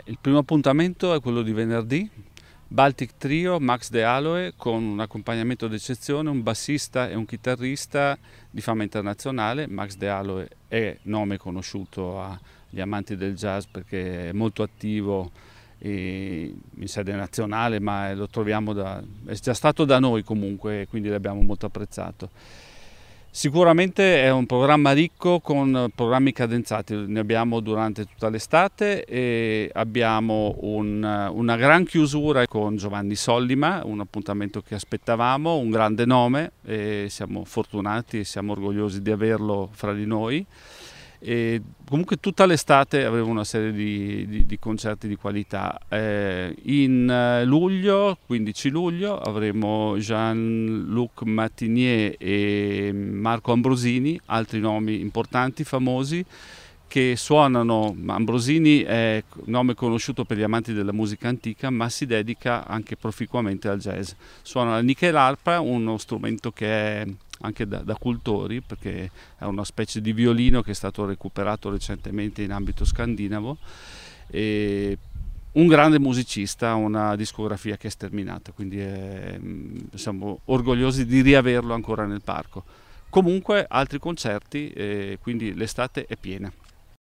Il primo appuntamento è quello di venerdì, Baltic Trio, Max De Aloe, con un accompagnamento d'eccezione, un bassista e un chitarrista di fama internazionale. Max De Aloe è nome conosciuto agli amanti del jazz perché è molto attivo in sede nazionale, ma lo troviamo è già stato da noi comunque, quindi l'abbiamo molto apprezzato. Sicuramente è un programma ricco con programmi cadenzati, ne abbiamo durante tutta l'estate e abbiamo una gran chiusura con Giovanni Sollima, un appuntamento che aspettavamo, un grande nome e siamo fortunati e siamo orgogliosi di averlo fra di noi. E comunque tutta l'estate avevo una serie di concerti di qualità. In luglio, 15 luglio, avremo Jean-Luc Martinier e Marco Ambrosini, altri nomi importanti, famosi, che suonano. Ambrosini è nome conosciuto per gli amanti della musica antica, ma si dedica anche proficuamente al jazz. Suona la nickel-arpa, uno strumento che è anche da cultori, perché è una specie di violino che è stato recuperato recentemente in ambito scandinavo. E un grande musicista, una discografia che è sterminata, quindi siamo orgogliosi di riaverlo ancora nel parco. Comunque altri concerti, quindi l'estate è piena.